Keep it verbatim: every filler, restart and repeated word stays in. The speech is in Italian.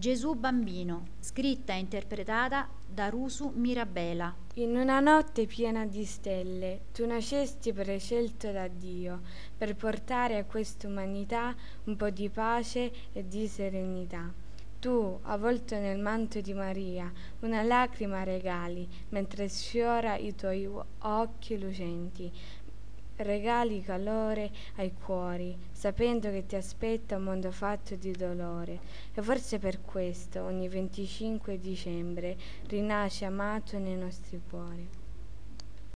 Gesù bambino, scritta e interpretata da Rusu Mirabela. In una notte piena di stelle, tu nascesti prescelto da Dio per portare a quest'umanità un po' di pace e di serenità. Tu, avvolto nel manto di Maria, una lacrima regali, mentre sfiora i tuoi occhi lucenti. Regali calore ai cuori, sapendo che ti aspetta un mondo fatto di dolore. E forse per questo ogni venticinque dicembre rinasce amato nei nostri cuori.